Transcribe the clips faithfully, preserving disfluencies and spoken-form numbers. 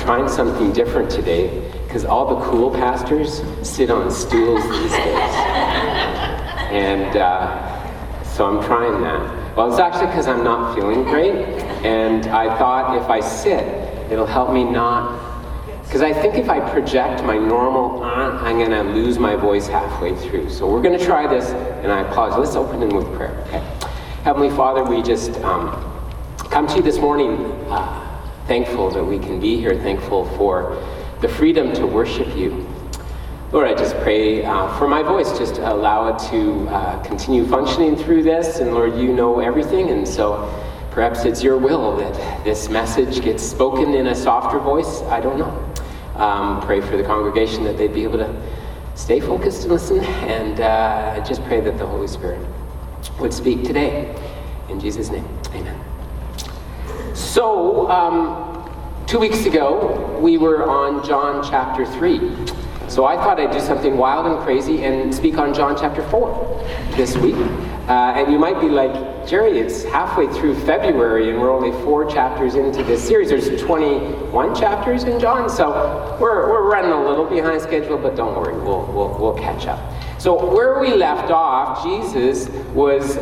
trying something different today because all the cool pastors sit on stools these days. And uh, so I'm trying that. Well, it's actually because I'm not feeling great, and I thought if I sit, it'll help me not, because I think if I project my normal, uh, I'm going to lose my voice halfway through. So we're going to try this, and I apologize. Let's open in with prayer, okay? Heavenly Father, we just um, come to you this morning uh, thankful that we can be here, thankful for the freedom to worship you. Lord, I just pray uh, for my voice, just to allow it to uh, continue functioning through this. And Lord, you know everything, and so perhaps it's your will that this message gets spoken in a softer voice. I don't know. Um, pray for the congregation that they'd be able to stay focused and listen. And uh, I just pray that the Holy Spirit would speak today. In Jesus' name, amen. So, um, two weeks ago, we were on John chapter three. So I thought I'd do something wild and crazy and speak on John chapter four this week. Uh, and you might be like, Jerry, it's halfway through February and we're only four chapters into this series. There's twenty-one chapters in John, so we're we're running a little behind schedule, but don't worry, we'll we'll, we'll catch up. So where we left off, Jesus was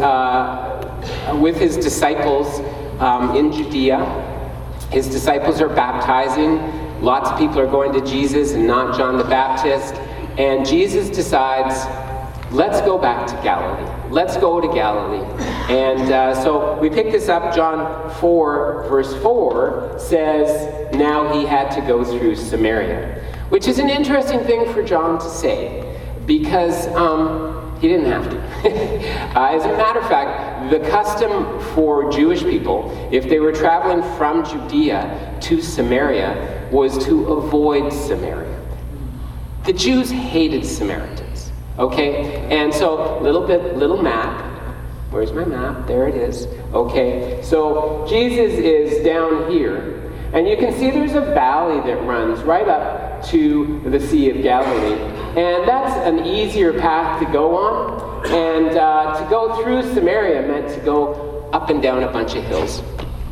uh, with his disciples um, in Judea. His disciples are baptizing. Lots of people are going to Jesus and not John the Baptist. And Jesus decides, let's go back to Galilee. Let's go to Galilee. And uh, so we pick this up. John four, verse four says, now he had to go through Samaria. Which is an interesting thing for John to say, because um, he didn't have to. uh, as a matter of fact, the custom for Jewish people, if they were traveling from Judea to Samaria, was to avoid Samaria. The Jews hated Samaritans, okay? And so, little bit, little map. Where's my map? There it is. Okay, so Jesus is down here, and you can see there's a valley that runs right up to the Sea of Galilee. And that's an easier path to go on. And uh, to go through Samaria meant to go up and down a bunch of hills.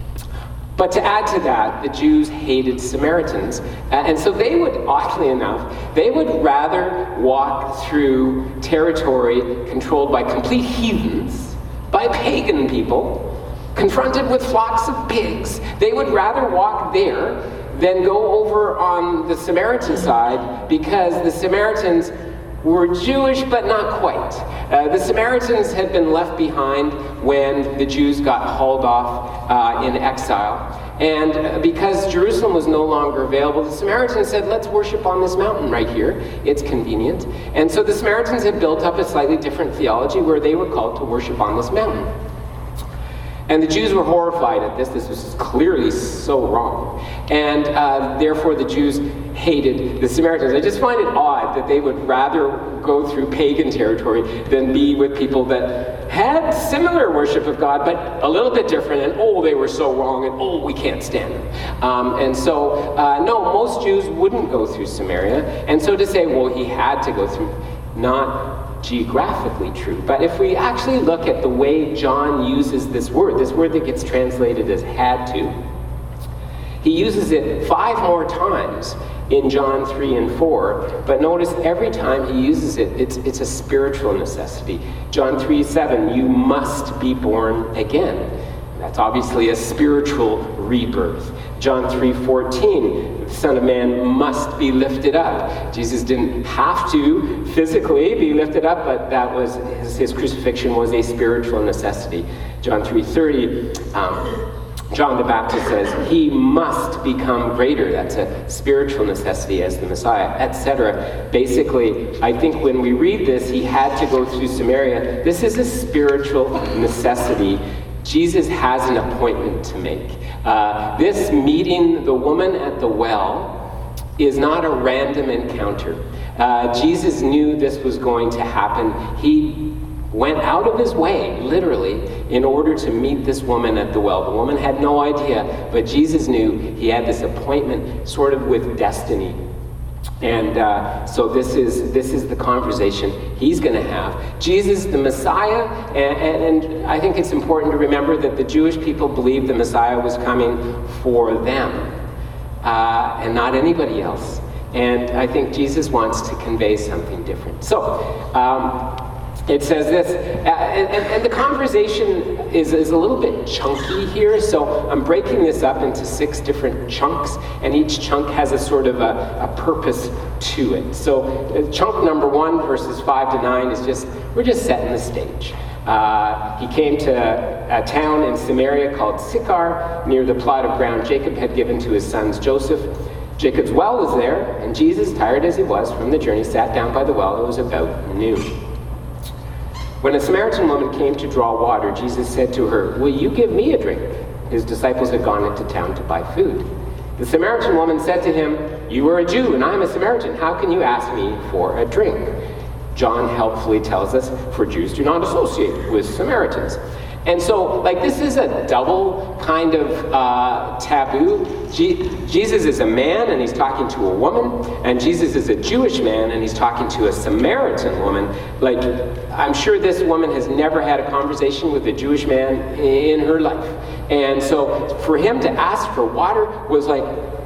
But to add to that, the Jews hated Samaritans. And so they would, oddly enough, they would rather walk through territory controlled by complete heathens, by pagan people, confronted with flocks of pigs. They would rather walk there than go over on the Samaritan side, because the Samaritans were Jewish, but not quite. Uh, the Samaritans had been left behind when the Jews got hauled off uh, in exile. And uh, because Jerusalem was no longer available, the Samaritans said, let's worship on this mountain right here. It's convenient. And so the Samaritans had built up a slightly different theology where they were called to worship on this mountain. And the Jews were horrified at this. This was clearly so wrong. And uh, therefore the Jews hated the Samaritans. I just find it odd that they would rather go through pagan territory than be with people that had similar worship of God, but a little bit different. And oh, they were so wrong, and oh, we can't stand them. Um, and so, uh, no, most Jews wouldn't go through Samaria. And so to say, well, he had to go through, not geographically true. But if we actually look at the way John uses this word, this word that gets translated as had to, he uses it five more times in John three and four, but notice every time he uses it, it's, it's a spiritual necessity. John three seven, you must be born again. That's obviously a spiritual rebirth. John three fourteen, the Son of Man must be lifted up. Jesus didn't have to physically be lifted up, but that was his, his crucifixion was a spiritual necessity. John three thirty, um, John the Baptist says, he must become greater. That's a spiritual necessity as the Messiah, et cetera. Basically, I think when we read this, he had to go through Samaria. This is a spiritual necessity. Jesus has an appointment to make. Uh, this meeting the woman at the well is not a random encounter. Uh, Jesus knew this was going to happen. He went out of his way, literally, in order to meet this woman at the well. The woman had no idea, but Jesus knew he had this appointment sort of with destiny. And uh, so this is this is the conversation he's going to have. Jesus, the Messiah, and, and, and I think it's important to remember that the Jewish people believed the Messiah was coming for them. uh, and not anybody else. And I think Jesus wants to convey something different. So, um, it says this, uh, and, and the conversation is, is a little bit chunky here, so I'm breaking this up into six different chunks, and each chunk has a sort of a, a purpose to it. So uh, chunk number one, verses five to nine, is just, we're just setting the stage. Uh, he came to a town in Samaria called Sychar, near the plot of ground Jacob had given to his sons Joseph. Jacob's well was there, and Jesus, tired as he was from the journey, sat down by the well. It was about noon. When a Samaritan woman came to draw water, Jesus said to her, "Will you give me a drink?" His disciples had gone into town to buy food. The Samaritan woman said to him, "You are a Jew, and I am a Samaritan. How can you ask me for a drink?" John helpfully tells us, for Jews do not associate with Samaritans. And so, like, this is a double kind of uh, taboo. Je- Jesus is a man, and he's talking to a woman, and Jesus is a Jewish man, and he's talking to a Samaritan woman. Like, I'm sure this woman has never had a conversation with a Jewish man in her life. And so, for him to ask for water was like,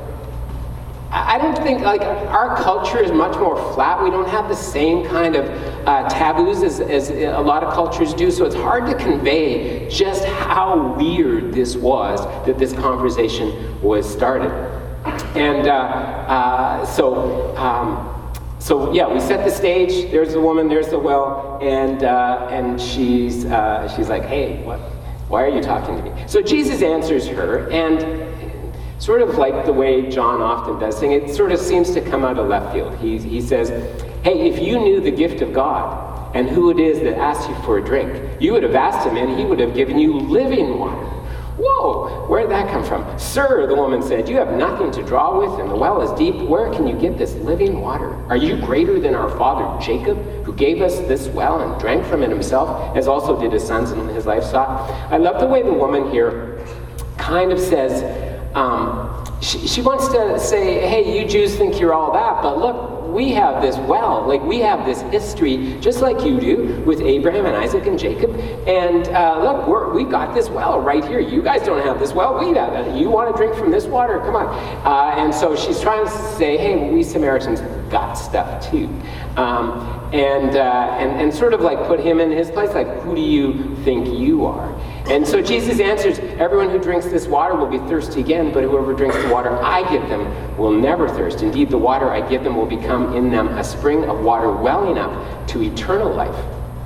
I don't think, like, our culture is much more flat. We don't have the same kind of uh, taboos as, as a lot of cultures do, so it's hard to convey just how weird this was that this conversation was started. And uh, uh, so, um, so yeah, we set the stage. There's the woman, there's the well, and uh, and she's uh, she's like, "Hey, what? Why are you talking to me?" So Jesus answers her, and sort of like the way John often does things, it sort of seems to come out of left field. He, he says, "Hey, if you knew the gift of God and who it is that asks you for a drink, you would have asked him and he would have given you living water." Whoa, where did that come from? "Sir," the woman said, "you have nothing to draw with and the well is deep. Where can you get this living water? Are you greater than our father Jacob, who gave us this well and drank from it himself, as also did his sons and his livestock?" I love the way the woman here kind of says, Um, she, she wants to say, "Hey, you Jews think you're all that, but look, we have this well, like we have this history, just like you do, with Abraham and Isaac and Jacob. And uh, look, we're, we've got this well right here. You guys don't have this well, we have it. You want to drink from this water? Come on." Uh, and so she's trying to say, "Hey, we Samaritans got stuff too." Um, and, uh, and, and sort of like put him in his place, like, who do you think you are? And so Jesus answers, "Everyone who drinks this water will be thirsty again, but whoever drinks the water I give them will never thirst. Indeed, the water I give them will become in them a spring of water welling up to eternal life."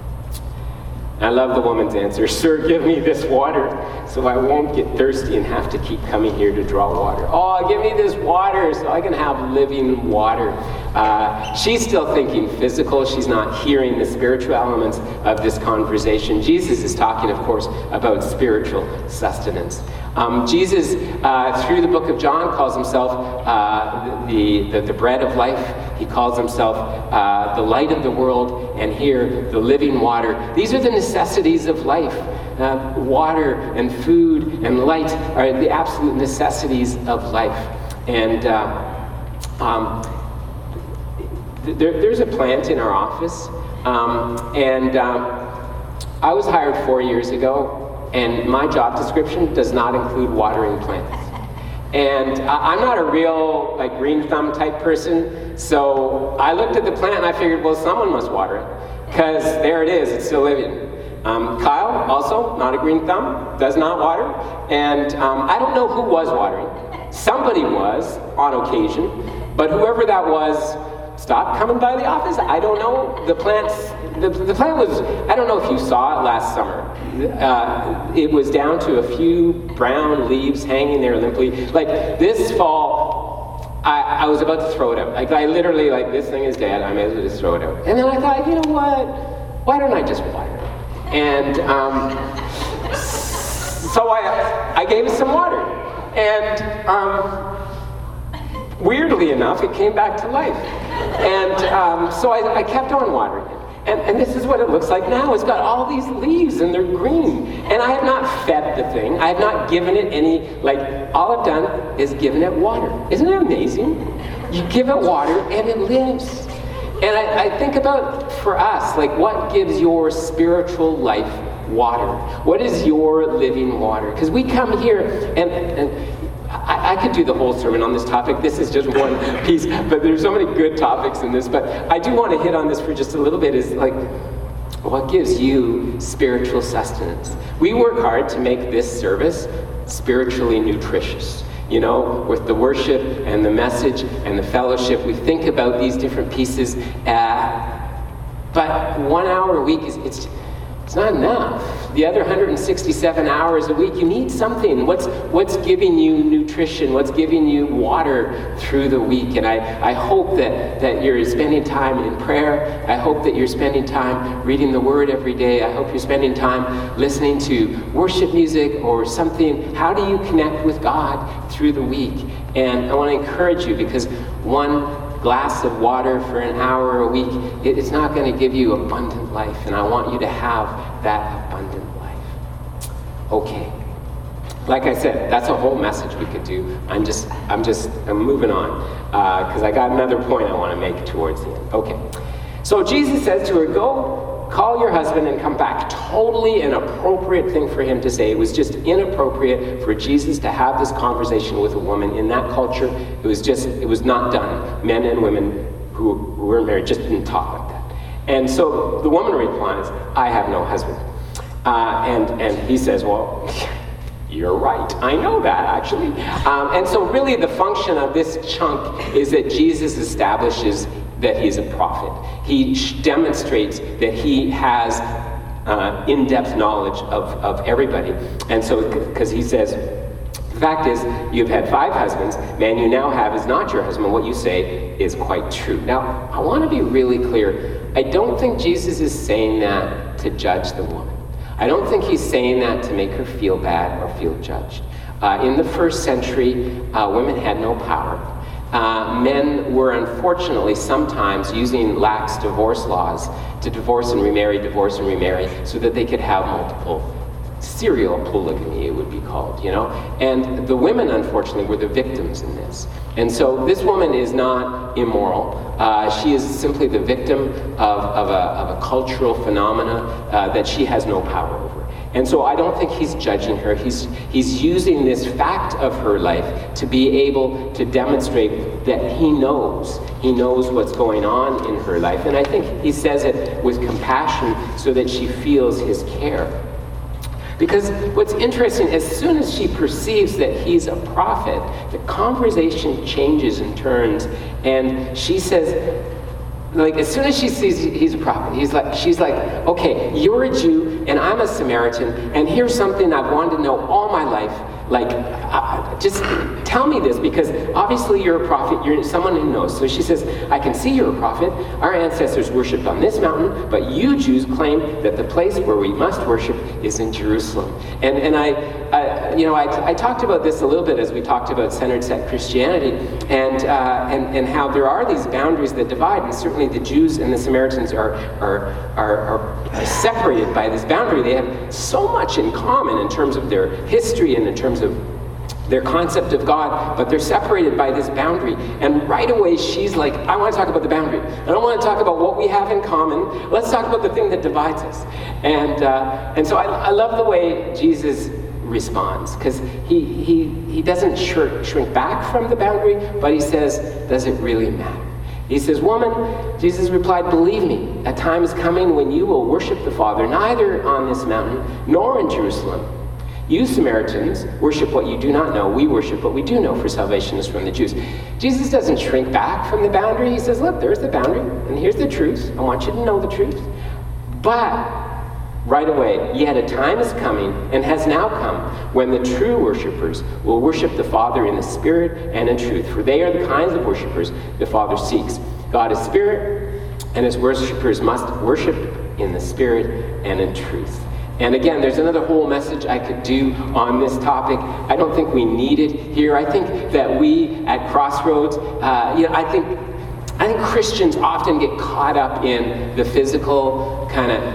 I love the woman's answer, "Sir, give me this water so I won't get thirsty and have to keep coming here to draw water." Oh, give me this water so I can have living water. Uh, she's still thinking physical. She's not hearing the spiritual elements of this conversation. Jesus is talking, of course, about spiritual sustenance. Um, Jesus, uh, through the book of John, calls himself uh, the, the, the bread of life. He calls himself uh, the light of the world, and here, the living water. These are the necessities of life. Uh, water and food and light are the absolute necessities of life. And uh, um, th- there, there's a plant in our office, um, and um, I was hired four years ago, and my job description does not include watering plants. And I'm not a real, like, green thumb type person, so I looked at the plant and I figured, well, someone must water it, because there it is, it's still living. Um, Kyle, also not a green thumb, does not water, and um, I don't know who was watering. Somebody was, on occasion, but whoever that was stopped coming by the office. I don't know. The plants, the, the plant was, I don't know if you saw it last summer. Uh, it was down to a few brown leaves hanging there limply. Like, this fall, I, I was about to throw it out. Like, I literally, like, this thing is dead, I may as well just throw it out. And then I thought, you know what? Why don't I just water it? And um, so I, I gave it some water. And um, weirdly enough, it came back to life. And um, so I, I kept on watering it. And, and this is what it looks like now. It's got all these leaves and they're green. And I have not fed the thing. I have not given it any, like, all I've done is given it water. Isn't it amazing? You give it water and it lives. And I, I think about, for us, like, what gives your spiritual life water? What is your living water? Because we come here and, and I, I could do the whole sermon on this topic. This is just one piece, but there's so many good topics in this. But I do want to hit on this for just a little bit, is like, what gives you spiritual sustenance? We work hard to make this service spiritually nutritious. You know, with the worship and the message and the fellowship, we think about these different pieces. Uh, but one hour a week is it's it's not enough. The other one hundred sixty-seven hours a week, you need something. What's what's giving you nutrition? What's giving you water through the week? And I, I hope that, that you're spending time in prayer. I hope that you're spending time reading the Word every day. I hope you're spending time listening to worship music or something. How do you connect with God through the week? And I want to encourage you, because one glass of water for an hour a week, it, it's not going to give you abundant life, and I want you to have that abundant life. Okay, like I said, that's a whole message we could do. I'm just, I'm just, I'm moving on, because uh, I got another point I want to make towards the end. Okay, so Jesus says to her, go call your husband and come back. Totally an appropriate thing for him to say. It was just inappropriate for Jesus to have this conversation with a woman. In that culture, it was just, it was not done. Men and women who, who were married just didn't talk like that. And so the woman replies, I have no husband. Uh, and, and he says, well, you're right. I know that, actually. Um, and so really the function of this chunk is that Jesus establishes that he's a prophet. He sh- demonstrates that he has uh, in-depth knowledge of, of everybody. And so, because he says, the fact is, you've had five husbands, man you now have is not your husband. What you say is quite true. Now, I want to be really clear. I don't think Jesus is saying that to judge the woman. I don't think he's saying that to make her feel bad or feel judged. Uh, in the first century, uh, women had no power. Uh, men were unfortunately sometimes using lax divorce laws to divorce and remarry, divorce and remarry, so that they could have multiple, serial polygamy it would be called, you know? And the women unfortunately were the victims in this. And so this woman is not immoral. Uh, she is simply the victim of, of, a, of a cultural phenomena uh, that she has no power over. And so I don't think he's judging her. He's, he's using this fact of her life to be able to demonstrate that he knows. He knows what's going on in her life. And I think he says it with compassion so that she feels his care. Because what's interesting, as soon as she perceives that he's a prophet, the conversation changes and turns. And she says, like, as soon as she sees he's a prophet, he's like, she's like, okay, you're a Jew and I'm a Samaritan, and here's something I've wanted to know all my life. Like, uh, just tell me this, because obviously you're a prophet, you're someone who knows. So she says, I can see you're a prophet. Our ancestors worshipped on this mountain, but you Jews claim that the place where we must worship is in Jerusalem. And and I, I you know, I, I talked about this a little bit as we talked about centered set Christianity, and uh, and and how there are these boundaries that divide, and certainly the Jews and the Samaritans are are are, are separated by this boundary. They have so much in common in terms of their history and in terms of their concept of God, but they're separated by this boundary. And right away she's like, I want to talk about the boundary. I don't want to talk about what we have in common. Let's talk about the thing that divides us. And uh, and so I, I love the way Jesus responds, because he, he, he doesn't shrink, shrink back from the boundary, but he says, does it really matter? He says, woman, Jesus replied, believe me, a time is coming when you will worship the Father, neither on this mountain nor in Jerusalem. You Samaritans worship what you do not know. We worship what we do know, for salvation is from the Jews. Jesus doesn't shrink back from the boundary. He says, look, there's the boundary, and here's the truth. I want you to know the truth. But right away, yet a time is coming, and has now come, when the true worshipers will worship the Father in the Spirit and in truth. For they are the kinds of worshipers the Father seeks. God is Spirit, and his worshipers must worship in the Spirit and in truth. And again, there's another whole message I could do on this topic. I don't think we need it here. I think that we at Crossroads, uh, you know, I think, I think Christians often get caught up in the physical kind of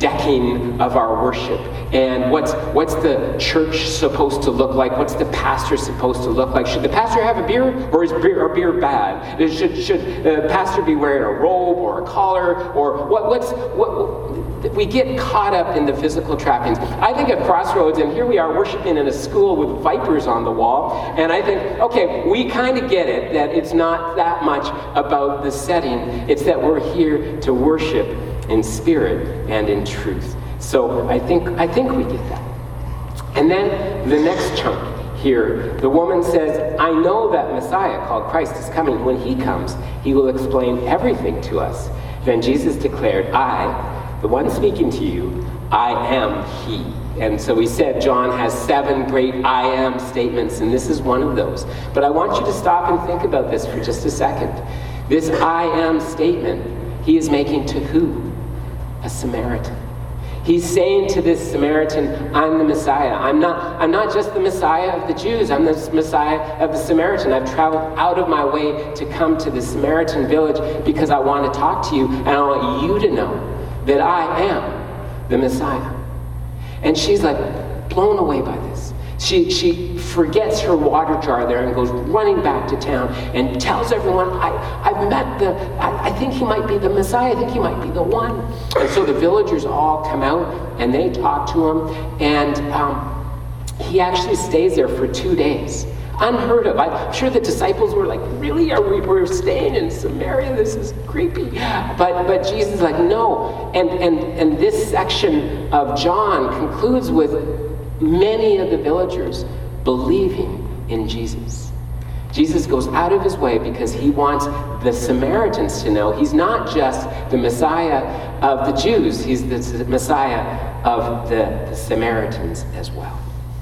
decking of our worship, and what's what's the church supposed to look like? What's the pastor supposed to look like? Should the pastor have a beard, or is beer, or beer bad? Should should the pastor be wearing a robe or a collar, or what? What's what? We get caught up in the physical trappings. I think at Crossroads, and here we are worshiping in a school with vipers on the wall, and I think, okay, we kind of get it that it's not that much about the setting. It's that we're here to worship in spirit and in truth. So I think I think we get that. And then the next chunk here, the woman says, I know that Messiah called Christ is coming. When he comes, he will explain everything to us. Then Jesus declared, I, the one speaking to you, I am he. And so we said John has seven great I am statements, and this is one of those. But I want you to stop and think about this for just a second. This I am statement, he is making to who? A Samaritan. He's saying to this Samaritan, I'm the Messiah. I'm not, I'm not just the Messiah of the Jews. I'm the Messiah of the Samaritan. I've traveled out of my way to come to the Samaritan village because I want to talk to you, and I want you to know that I am the Messiah. And she's like blown away by this. She she forgets her water jar there and goes running back to town and tells everyone, I, I've met the, I, I think he might be the Messiah, I think he might be the one. And so the villagers all come out and they talk to him, and um, he actually stays there for two days. Unheard of. I'm sure the disciples were like, really? Are we we're staying in Samaria? This is creepy. But but Jesus is like, no. And and and this section of John concludes with many of the villagers believing in Jesus. Jesus goes out of his way because he wants the Samaritans to know he's not just the Messiah of the Jews, he's the Messiah of the, the Samaritans as well.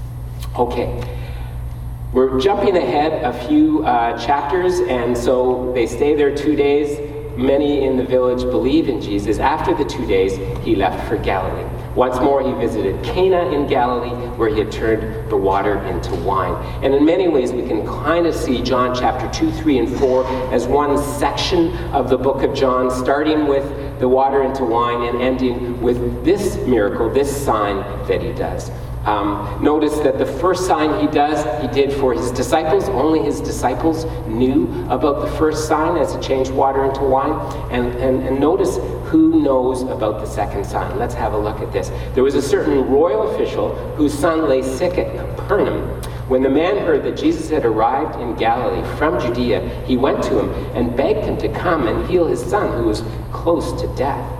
Okay. We're jumping ahead a few uh, chapters, and so they stay there two days. Many in the village believe in Jesus. After the two days, he left for Galilee. Once more, he visited Cana in Galilee, where he had turned the water into wine. And in many ways, we can kind of see John chapter two, three, and four as one section of the book of John, starting with the water into wine and ending with this miracle, this sign that he does. Um, notice that the first sign he does, he did for his disciples. Only his disciples knew about the first sign as to change water into wine. And, and, and notice who knows about the second sign. Let's have a look at this. There was a certain royal official whose son lay sick at Capernaum. When the man heard that Jesus had arrived in Galilee from Judea, he went to him and begged him to come and heal his son, who was close to death.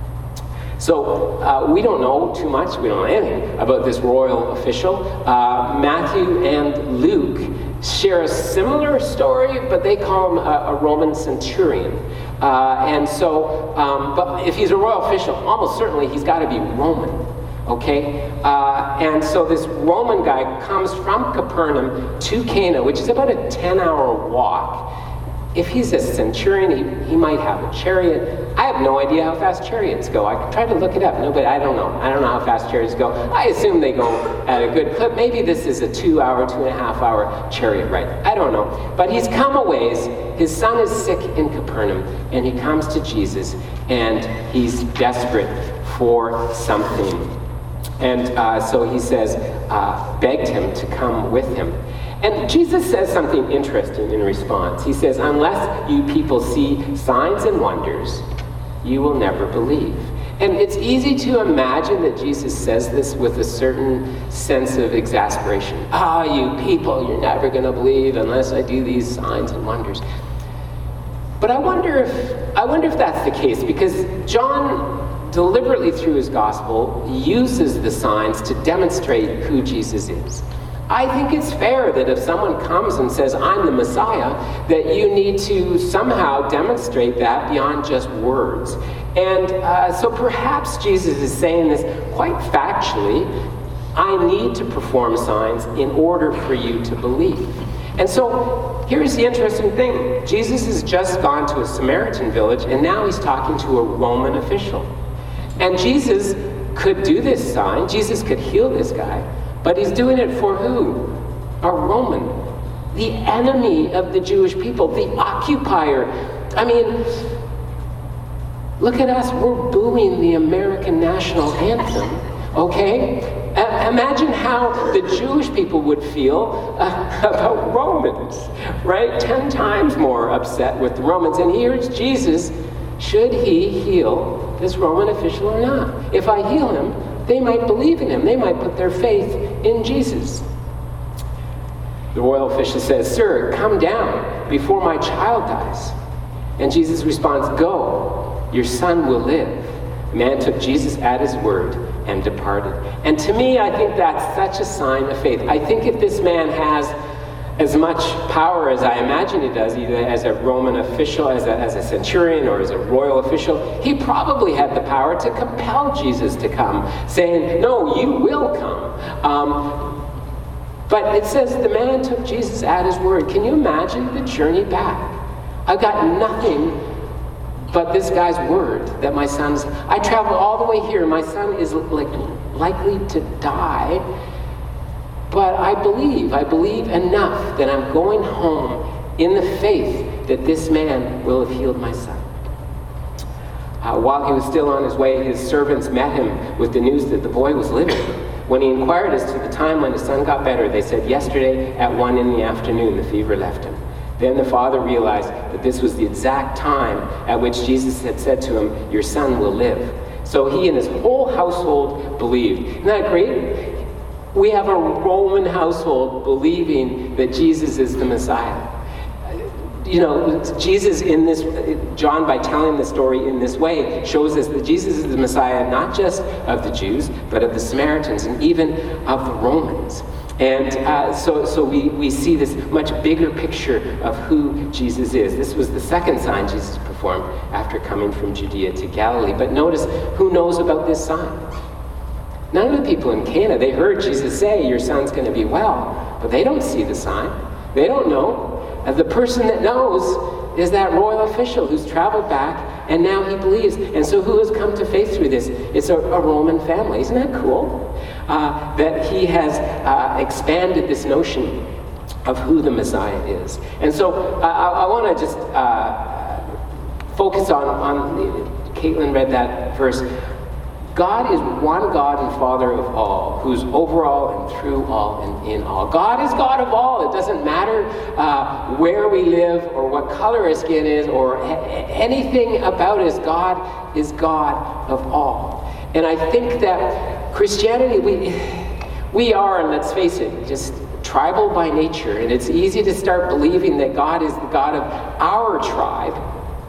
So uh, we don't know too much, we don't know anything about this royal official. Uh, Matthew and Luke share a similar story, but they call him a, a Roman centurion. Uh, and so, um, but if he's a royal official, almost certainly he's got to be Roman, okay? Uh, and so this Roman guy comes from Capernaum to Cana, which is about a ten-hour walk. If he's a centurion, he, he might have a chariot. I have no idea how fast chariots go. I tried to look it up. No, but I don't know. I don't know how fast chariots go. I assume they go at a good clip. Maybe this is a two-hour, two-and-a-half-hour chariot ride. I don't know. But he's come a ways. His son is sick in Capernaum, and he comes to Jesus, and he's desperate for something. And uh, so he says, uh, begged him to come with him. And Jesus says something interesting in response. He says, unless you people see signs and wonders, you will never believe. And it's easy to imagine that Jesus says this with a certain sense of exasperation. Ah, oh, you people, you're never going to believe unless I do these signs and wonders. But I wonder if I wonder if that's the case, because John deliberately through his gospel uses the signs to demonstrate who Jesus is. I think it's fair that if someone comes and says, I'm the Messiah, that you need to somehow demonstrate that beyond just words. And uh, so perhaps Jesus is saying this quite factually. I need to perform signs in order for you to believe. And so here's the interesting thing. Jesus has just gone to a Samaritan village, and now he's talking to a Roman official. And Jesus could do this sign. Jesus could heal this guy. But he's doing it for who? A Roman. The enemy of the Jewish people. The occupier. I mean, Look at us, we're booing the American national anthem, okay? A- imagine how the Jewish people would feel uh, about Romans, right? Ten times more upset with the Romans. And here's Jesus. Should he heal this Roman official or not? If I heal him, they might believe in him. They might put their faith in Jesus. The royal official says, "Sir, come down before my child dies." And Jesus responds, "Go, your son will live." The man took Jesus at his word and departed. And to me, I think that's such a sign of faith. I think if this man has as much power as I imagine he does, either as a Roman official, as a, as a centurion, or as a royal official, he probably had the power to compel Jesus to come, saying, "No, you will come." Um, but it says the man took Jesus at his word. Can you imagine the journey back? I've got nothing but this guy's word that my son's... I traveled all the way here. My son is like likely to die. But I believe, I believe enough that I'm going home in the faith that this man will have healed my son. Uh, while he was still on his way, his servants met him with the news that the boy was living. When he inquired as to the time when his son got better, they said, "Yesterday at one in the afternoon, the fever left him." Then the father realized that this was the exact time at which Jesus had said to him, "Your son will live." So he and his whole household believed. Isn't that great? We have a Roman household believing that Jesus is the Messiah. You know, Jesus in this, John, by telling the story in this way, shows us that Jesus is the Messiah not just of the Jews, but of the Samaritans and even of the Romans. And uh, so, so we, we see this much bigger picture of who Jesus is. This was the second sign Jesus performed after coming from Judea to Galilee. But notice, who knows about this sign? None of the people in Cana. They heard Jesus say, "Your son's going to be well," but they don't see the sign. They don't know. And the person that knows is that royal official who's traveled back, and now he believes. And so who has come to faith through this? It's a, a Roman family. Isn't that cool? Uh, that he has uh, expanded this notion of who the Messiah is. And so uh, I, I want to just uh, focus on, on, Caitlin read that verse. God is one God and Father of all, who's over all and through all and in all. God is God of all. It doesn't matter uh, where we live or what color our skin is or a- anything about us. God is God of all. And I think that Christianity, we, we are, and let's face it, just tribal by nature. And it's easy to start believing that God is the God of our tribe.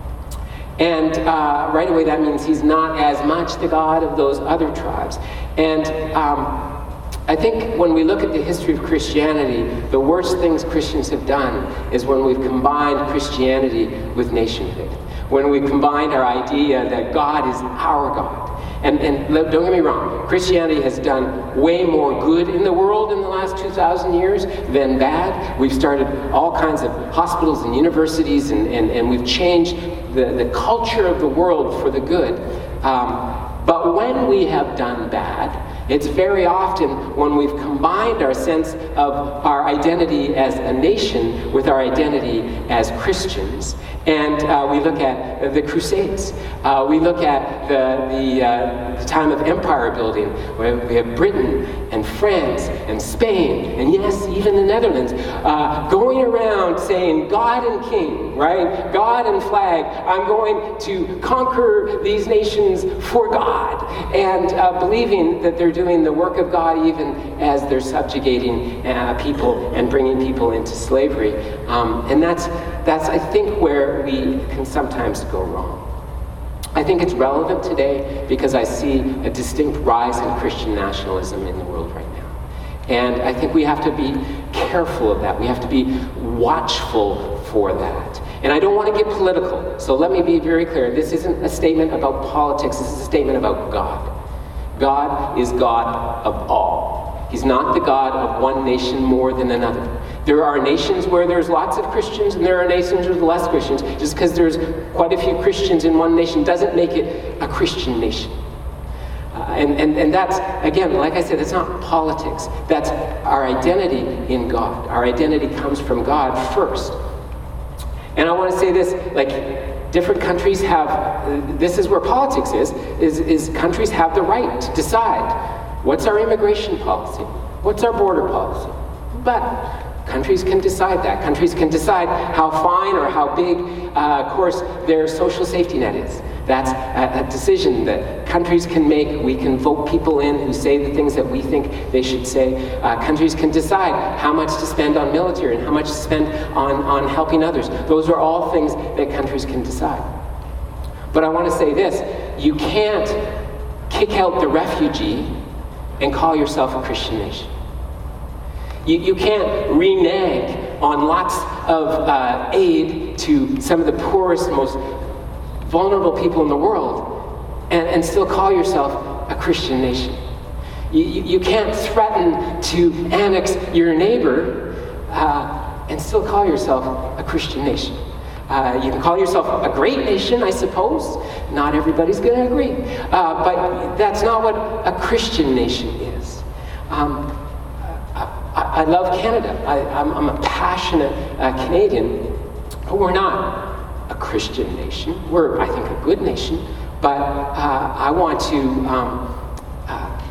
And uh, right away that means he's not as much the God of those other tribes. And um, I think when we look at the history of Christianity, the worst things Christians have done is when we've combined Christianity with nationhood. When we've combined our idea that God is our God. And, and don't get me wrong, Christianity has done way more good in the world in the last two thousand years than bad. We've started all kinds of hospitals and universities, and, and, and we've changed the, the culture of the world for the good. Um, but when we have done bad, it's very often when we've combined our sense of our identity as a nation with our identity as Christians. And uh, we look at the Crusades. Uh, we look at the, the, uh, the time of empire building, where we have Britain and France and Spain, and yes, even the Netherlands, uh, going around saying, "God and King," right? God and flag. I'm going to conquer these nations for God. And uh, believing that they're doing the work of God even as they're subjugating uh, people and bringing people into slavery. Um, and that's, that's, I think, where we can sometimes go wrong. I think it's relevant today because I see a distinct rise in Christian nationalism in the world right now. And I think we have to be careful of that. We have to be watchful for that. And I don't want to get political, so let me be very clear. This isn't a statement about politics, this is a statement about God. God is God of all. He's not the God of one nation more than another. There are nations where there's lots of Christians and there are nations with less Christians. Just because there's quite a few Christians in one nation doesn't make it a Christian nation. Uh, and, and, and that's, again, like I said, it's not politics. That's our identity in God. Our identity comes from God first. And I want to say this, like, different countries have, this is where politics is, is, is countries have the right to decide what's our immigration policy, what's our border policy. But countries can decide that. Countries can decide how fine or how big, uh, of course, their social safety net is. That's a, a decision that countries can make. We can vote people in who say the things that we think they should say. Uh, countries can decide how much to spend on military and how much to spend on, on helping others. Those are all things that countries can decide. But I want to say this, you can't kick out the refugee and call yourself a Christian nation. You, you can't renege on lots of uh, aid to some of the poorest, most vulnerable people in the world and, and still call yourself a Christian nation. You, you, you can't threaten to annex your neighbor uh, and still call yourself a Christian nation. Uh, you can call yourself a great nation, I suppose. Not everybody's going to agree. Uh, but that's not what a Christian nation is. Um, I, I love Canada. I, I'm, I'm a passionate uh, Canadian, but we're not a Christian nation. We're, I think, a good nation, but uh, I want to um, uh,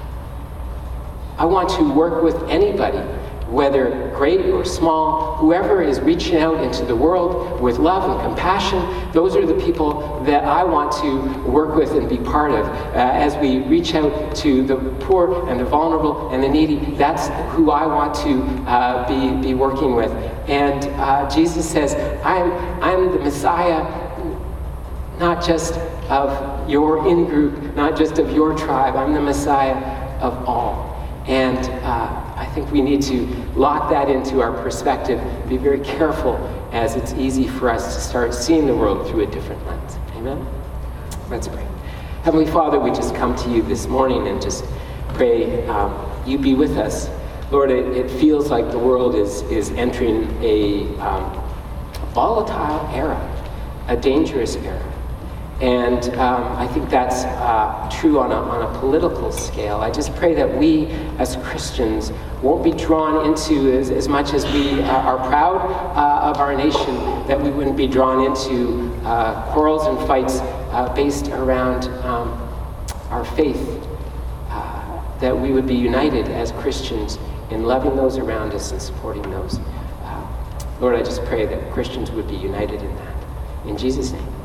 I want to work with anybody, whether great or small, whoever is reaching out into the world with love and compassion. Those are the people that I want to work with and be part of. Uh, as we reach out to the poor and the vulnerable and the needy, that's who I want to uh, be, be working with. And uh, Jesus says, I'm, I'm the Messiah, not just of your in-group, not just of your tribe. I'm the Messiah of all. And uh, I think we need to lock that into our perspective, be very careful, as it's easy for us to start seeing the world through a different lens. Amen? Let's pray. Heavenly Father, we just come to you this morning and just pray um, you be with us. Lord, it, it feels like the world is, is entering a um, volatile era, a dangerous era. And um, I think that's uh, true on a, on a political scale. I just pray that we as Christians won't be drawn into, as, as much as we uh, are proud uh, of our nation, that we wouldn't be drawn into uh, quarrels and fights uh, based around um, our faith. Uh, that we would be united as Christians in loving those around us and supporting those. Uh, Lord, I just pray that Christians would be united in that. In Jesus' name.